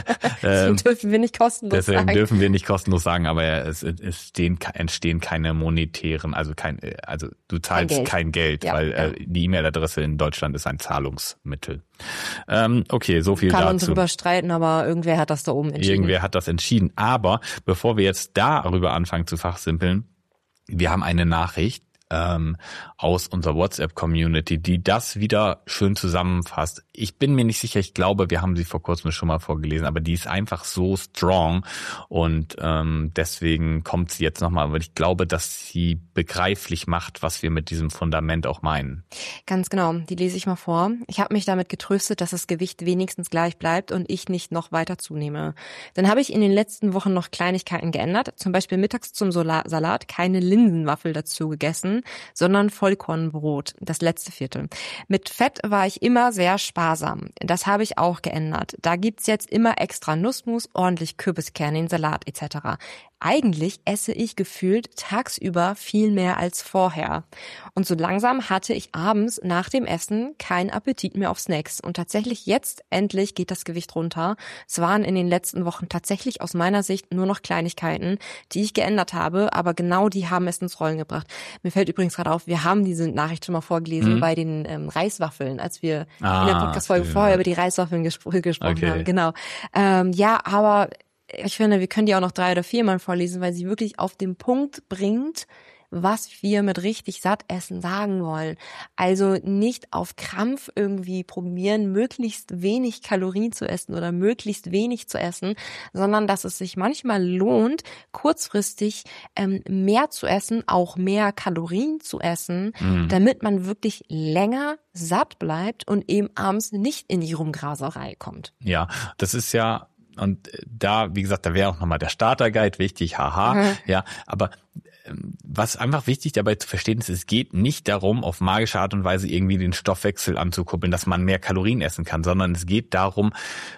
ähm, dürfen wir nicht kostenlos deswegen sagen. dürfen wir nicht kostenlos sagen, aber es, es stehen, entstehen keine monetären, also kein, also du zahlst kein Geld, kein Geld ja, weil ja. Äh, die E-Mail-Adresse in Deutschland ist ein Zahlungsmittel. Ähm, okay, so viel Kann dazu. Kann uns drüber streiten, aber irgendwer hat das da oben entschieden. Irgendwer hat das entschieden. Aber bevor wir jetzt darüber anfangen zu fachsimpeln, wir haben eine Nachricht ähm, aus unserer WhatsApp-Community, die das wieder schön zusammenfasst. Ich bin mir nicht sicher, ich glaube, wir haben sie vor kurzem schon mal vorgelesen, aber die ist einfach so strong und ähm, deswegen kommt sie jetzt nochmal, weil ich glaube, dass sie begreiflich macht, was wir mit diesem Fundament auch meinen. Ganz genau, die lese ich mal vor. Ich habe mich damit getröstet, dass das Gewicht wenigstens gleich bleibt und ich nicht noch weiter zunehme. Dann habe ich in den letzten Wochen noch Kleinigkeiten geändert, zum Beispiel mittags zum Salat keine Linsenwaffel dazu gegessen, sondern Vollkornbrot, das letzte Viertel. Mit Fett war ich immer sehr sparsam. Das habe ich auch geändert. Da gibt's jetzt immer extra Nussmus, ordentlich Kürbiskerne in Salat et cetera. Eigentlich esse ich gefühlt tagsüber viel mehr als vorher. Und so langsam hatte ich abends nach dem Essen keinen Appetit mehr auf Snacks. Und tatsächlich jetzt endlich geht das Gewicht runter. Es waren in den letzten Wochen tatsächlich aus meiner Sicht nur noch Kleinigkeiten, die ich geändert habe, aber genau die haben es ins Rollen gebracht. Mir fällt übrigens gerade auf, wir haben diese Nachricht schon mal vorgelesen mhm. bei den ähm, Reiswaffeln, als wir ah, in der Podcast-Folge vorher über die Reiswaffeln gespr- gesprochen okay. haben. Genau. Ähm, ja, aber ich finde, wir können die auch noch drei oder viermal vorlesen, weil sie wirklich auf den Punkt bringt, was wir mit richtig satt essen sagen wollen. Also nicht auf Krampf irgendwie probieren, möglichst wenig Kalorien zu essen oder möglichst wenig zu essen, sondern dass es sich manchmal lohnt, kurzfristig ähm, mehr zu essen, auch mehr Kalorien zu essen, mhm. damit man wirklich länger satt bleibt und eben abends nicht in die Rumgraserei kommt. Ja, das ist ja und da, wie gesagt, da wäre auch nochmal der Starter-Guide wichtig, haha, mhm. ja, aber was einfach wichtig dabei zu verstehen ist, es geht nicht darum, auf magische Art und Weise irgendwie den Stoffwechsel anzukuppeln, dass man mehr Kalorien essen kann, sondern es geht darum,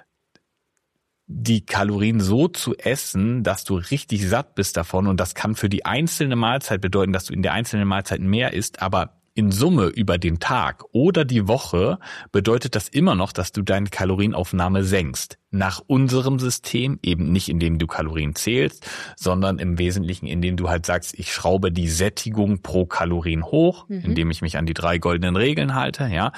die Kalorien so zu essen, dass du richtig satt bist davon und das kann für die einzelne Mahlzeit bedeuten, dass du in der einzelnen Mahlzeit mehr isst, aber in Summe über den Tag oder die Woche bedeutet das immer noch, dass du deine Kalorienaufnahme senkst. Nach unserem System eben nicht, indem du Kalorien zählst, sondern im Wesentlichen, indem du halt sagst, ich schraube die Sättigung pro Kalorien hoch, mhm. indem ich mich an die drei goldenen Regeln halte, ja.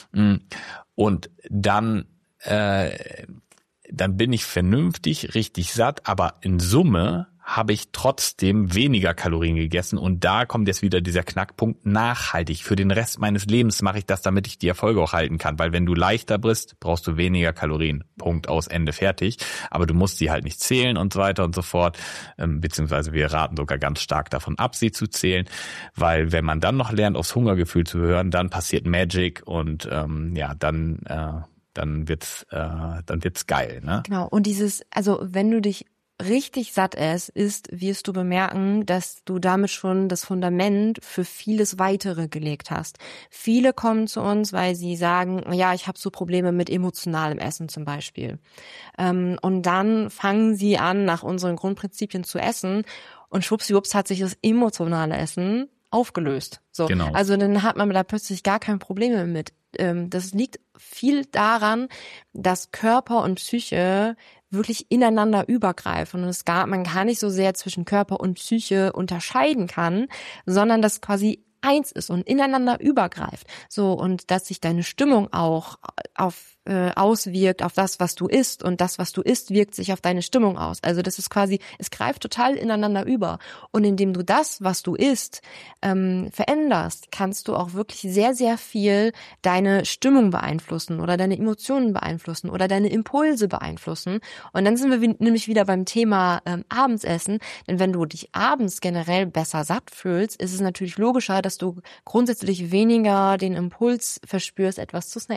Und dann, äh, dann bin ich vernünftig, richtig satt, aber in Summe habe ich trotzdem weniger Kalorien gegessen und da kommt jetzt wieder dieser Knackpunkt nachhaltig. Für den Rest meines Lebens mache ich das, damit ich die Erfolge auch halten kann, weil wenn du leichter bist, brauchst du weniger Kalorien. Punkt, aus, Ende, fertig. Aber du musst sie halt nicht zählen und so weiter und so fort, ähm, beziehungsweise wir raten sogar ganz stark davon ab, sie zu zählen, weil wenn man dann noch lernt, aufs Hungergefühl zu hören, dann passiert Magic und ähm, ja, dann äh, dann wird's äh, dann wird's geil, ne? Genau. Und dieses, also wenn du dich richtig satt isst, ist, wirst du bemerken, dass du damit schon das Fundament für vieles Weitere gelegt hast. Viele kommen zu uns, weil sie sagen, ja, ich habe so Probleme mit emotionalem Essen zum Beispiel. Und dann fangen sie an, nach unseren Grundprinzipien zu essen und schwuppsiwupps hat sich das emotionale Essen aufgelöst. So, genau. Also dann hat man da plötzlich gar kein Problem mehr mit. Das liegt viel daran, dass Körper und Psyche wirklich ineinander übergreifen und es gar, man gar nicht so sehr zwischen Körper und Psyche unterscheiden kann, sondern das quasi eins ist und ineinander übergreift. So, und dass sich deine Stimmung auch auf äh, auswirkt auf das, was du isst und das, was du isst, wirkt sich auf deine Stimmung aus. Also das ist quasi, es greift total ineinander über. Und indem du das, was du isst, ähm, veränderst, kannst du auch wirklich sehr, sehr viel deine Stimmung beeinflussen oder deine Emotionen beeinflussen oder deine Impulse beeinflussen. Und dann sind wir wie, nämlich wieder beim Thema ähm, Abendsessen. Denn wenn du dich abends generell besser satt fühlst, ist es natürlich logischer, dass du grundsätzlich weniger den Impuls verspürst, etwas zu snacken.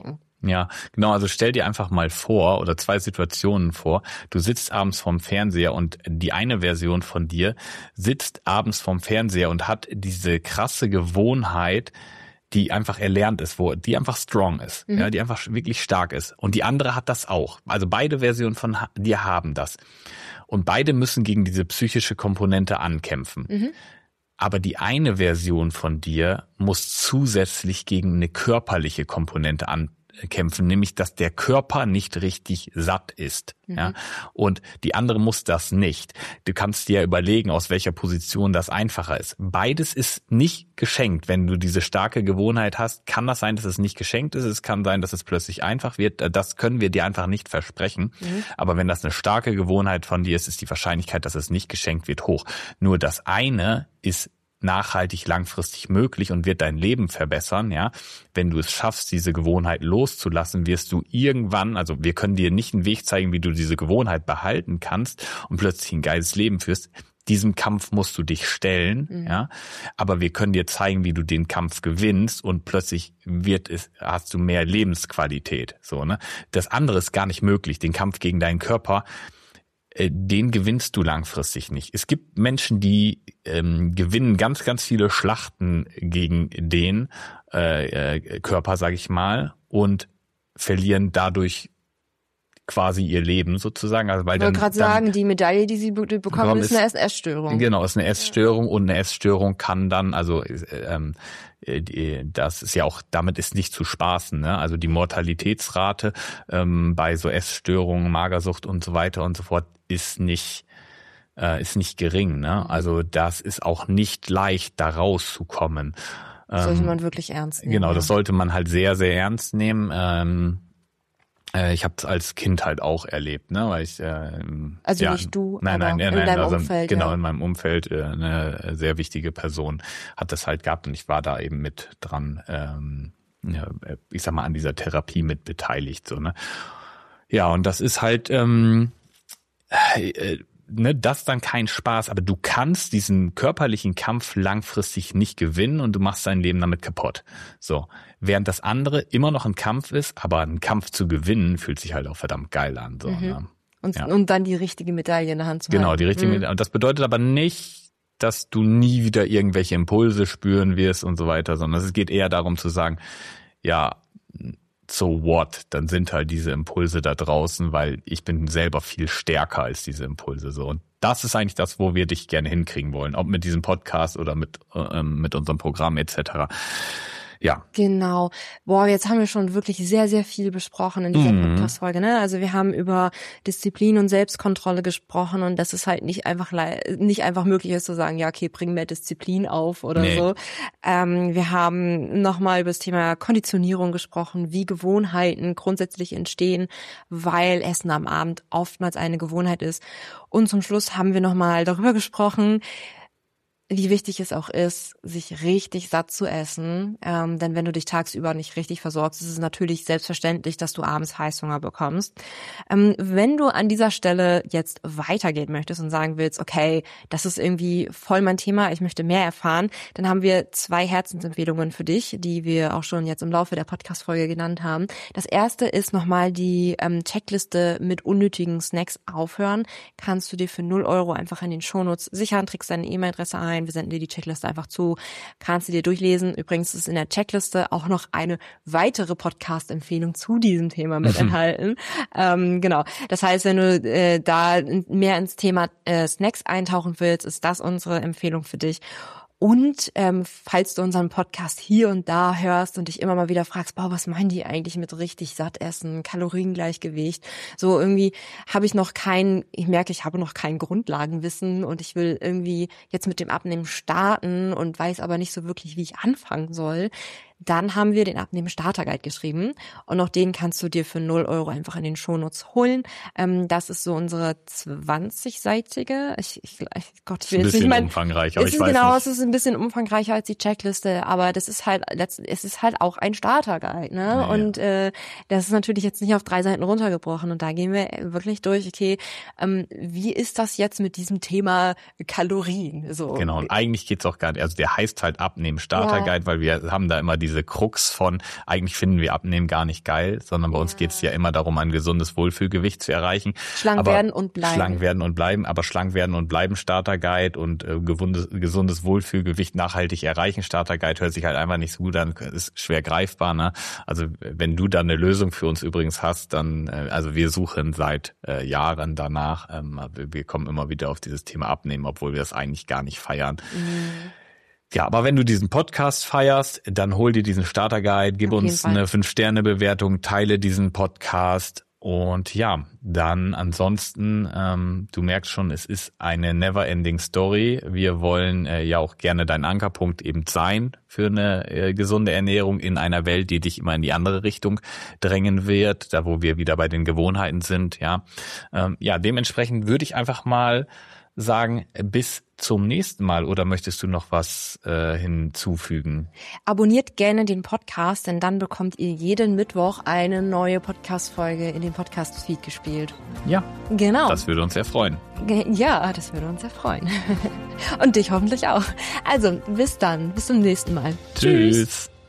Ja, genau. Also stell dir einfach mal vor oder zwei Situationen vor. Du sitzt abends vorm Fernseher und die eine Version von dir sitzt abends vorm Fernseher und hat diese krasse Gewohnheit, die einfach erlernt ist, wo die einfach strong ist, mhm. ja, die einfach wirklich stark ist. Und die andere hat das auch. Also beide Versionen von dir haben das. Und beide müssen gegen diese psychische Komponente ankämpfen. Mhm. Aber die eine Version von dir muss zusätzlich gegen eine körperliche Komponente ankämpfen. kämpfen, nämlich dass der Körper nicht richtig satt ist. Mhm. Ja? Und die andere muss das nicht. Du kannst dir ja überlegen, aus welcher Position das einfacher ist. Beides ist nicht geschenkt. Wenn du diese starke Gewohnheit hast, kann das sein, dass es nicht geschenkt ist. Es kann sein, dass es plötzlich einfach wird. Das können wir dir einfach nicht versprechen. Mhm. Aber wenn das eine starke Gewohnheit von dir ist, ist die Wahrscheinlichkeit, dass es nicht geschenkt wird, hoch. Nur das eine ist nachhaltig langfristig möglich und wird dein Leben verbessern, ja. Wenn du es schaffst, diese Gewohnheit loszulassen, wirst du irgendwann, also wir können dir nicht einen Weg zeigen, wie du diese Gewohnheit behalten kannst und plötzlich ein geiles Leben führst. Diesem Kampf musst du dich stellen, mhm. ja. Aber wir können dir zeigen, wie du den Kampf gewinnst und plötzlich wird es, hast du mehr Lebensqualität, so, ne. Das andere ist gar nicht möglich, den Kampf gegen deinen Körper, den gewinnst du langfristig nicht. Es gibt Menschen, die ähm, gewinnen ganz, ganz viele Schlachten gegen den äh, äh, Körper, sag ich mal, und verlieren dadurch quasi ihr Leben sozusagen. Also weil ich wollte gerade sagen, die Medaille, die sie bekommen, ist, ist eine Essstörung. Genau, ist eine Essstörung und eine Essstörung kann dann, also ähm, das ist ja auch, damit ist nicht zu spaßen, ne? Also die Mortalitätsrate ähm, bei so Essstörungen, Magersucht und so weiter und so fort ist nicht äh, ist nicht gering, ne? Also das ist auch nicht leicht, da rauszukommen. Das sollte man wirklich ernst nehmen. Genau, das sollte man halt sehr, sehr ernst nehmen. Ähm, Ich habe es als Kind halt auch erlebt, ne, weil ich äh, also ja, nicht du, nein, aber nein, nein, in nein, deinem also, Umfeld, genau ja. in meinem Umfeld äh, eine sehr wichtige Person hat das halt gehabt und ich war da eben mit dran, ähm, ja, ich sag mal an dieser Therapie mit beteiligt, so ne. Ja, und das ist halt ähm, äh, ne, das ist dann kein Spaß, aber du kannst diesen körperlichen Kampf langfristig nicht gewinnen und du machst dein Leben damit kaputt. So, während das andere immer noch ein Kampf ist, aber ein Kampf zu gewinnen fühlt sich halt auch verdammt geil an. So, mhm. ne? und, ja. und dann die richtige Medaille in der Hand zu genau, haben. Genau, die richtige mhm. Medaille. Und das bedeutet aber nicht, dass du nie wieder irgendwelche Impulse spüren wirst und so weiter, sondern es geht eher darum zu sagen, ja, so what, dann sind halt diese Impulse da draußen, weil ich bin selber viel stärker als diese Impulse so. Und das ist eigentlich das, wo wir dich gerne hinkriegen wollen, ob mit diesem Podcast oder mit äh, mit unserem Programm et cetera. Ja. Genau. Boah, jetzt haben wir schon wirklich sehr, sehr viel besprochen in dieser mhm. Podcast-Folge, ne? Also wir haben über Disziplin und Selbstkontrolle gesprochen und dass es halt nicht einfach nicht einfach möglich ist zu sagen, ja, okay, bring mehr Disziplin auf oder nee. so. Ähm, wir haben nochmal über das Thema Konditionierung gesprochen, wie Gewohnheiten grundsätzlich entstehen, weil Essen am Abend oftmals eine Gewohnheit ist. Und zum Schluss haben wir nochmal darüber gesprochen, wie wichtig es auch ist, sich richtig satt zu essen. Ähm, denn wenn du dich tagsüber nicht richtig versorgst, ist es natürlich selbstverständlich, dass du abends Heißhunger bekommst. Ähm, wenn du an dieser Stelle jetzt weitergehen möchtest und sagen willst, okay, das ist irgendwie voll mein Thema, ich möchte mehr erfahren, dann haben wir zwei Herzensempfehlungen für dich, die wir auch schon jetzt im Laufe der Podcast-Folge genannt haben. Das erste ist nochmal die ähm, Checkliste mit unnötigen Snacks aufhören. Kannst du dir für null Euro einfach in den Shownotes sichern, trägst deine E-Mail-Adresse ein, wir senden dir die Checkliste einfach zu, kannst du dir durchlesen. Übrigens ist in der Checkliste auch noch eine weitere Podcast-Empfehlung zu diesem Thema mit enthalten. ähm, genau. Das heißt, wenn du äh, da mehr ins Thema äh, Snacks eintauchen willst, ist das unsere Empfehlung für dich. Und ähm, falls du unseren Podcast hier und da hörst und dich immer mal wieder fragst, boah, was meinen die eigentlich mit richtig satt essen, Kaloriengleichgewicht? So irgendwie habe ich noch kein, ich merke, ich habe noch kein Grundlagenwissen und ich will irgendwie jetzt mit dem Abnehmen starten und weiß aber nicht so wirklich, wie ich anfangen soll. Dann haben wir den Abnehmen-Starter-Guide geschrieben und auch den kannst du dir für null Euro einfach in den Shownotes holen. Ähm, das ist so unsere zwanzigseitige, ich, ich, Gott, ich will jetzt nicht mein, umfangreich, aber es ich ist weiß genau, nicht. es ist ein bisschen umfangreicher als die Checkliste, aber das ist halt, es ist halt auch ein Starter-Guide, ne? Ja, und äh, das ist natürlich jetzt nicht auf drei Seiten runtergebrochen und da gehen wir wirklich durch, okay, ähm, wie ist das jetzt mit diesem Thema Kalorien? So. Genau, und eigentlich geht's auch gar nicht, also der heißt halt Abnehmen-Starter-Guide, ja. weil wir haben da immer diese Krux von, eigentlich finden wir Abnehmen gar nicht geil, sondern bei uns geht es ja immer darum, ein gesundes Wohlfühlgewicht zu erreichen. Schlank aber werden und bleiben. Schlank werden und bleiben, aber schlank werden und bleiben Starter-Guide und äh, gesundes, gesundes Wohlfühlgewicht nachhaltig erreichen. Starter-Guide hört sich halt einfach nicht so gut an, ist schwer greifbar. Ne? Also wenn du da eine Lösung für uns übrigens hast, dann, äh, also wir suchen seit äh, Jahren danach, ähm, wir kommen immer wieder auf dieses Thema Abnehmen, obwohl wir das eigentlich gar nicht feiern. Mhm. Ja, aber wenn du diesen Podcast feierst, dann hol dir diesen Starter-Guide, gib uns eine fünf Sterne Bewertung, teile diesen Podcast und ja, dann ansonsten, ähm, du merkst schon, es ist eine never-ending Story. Wir wollen äh, ja auch gerne dein Ankerpunkt eben sein für eine äh, gesunde Ernährung in einer Welt, die dich immer in die andere Richtung drängen wird, da wo wir wieder bei den Gewohnheiten sind. Ja, ähm, ja, dementsprechend würde ich einfach mal sagen, bis zum nächsten Mal, oder möchtest du noch was äh, hinzufügen? Abonniert gerne den Podcast, denn dann bekommt ihr jeden Mittwoch eine neue Podcast-Folge in den Podcast-Feed gespielt. Ja, genau. Das würde uns sehr freuen. Ja, das würde uns sehr freuen. Und dich hoffentlich auch. Also, bis dann. Bis zum nächsten Mal. Tschüss. Tschüss.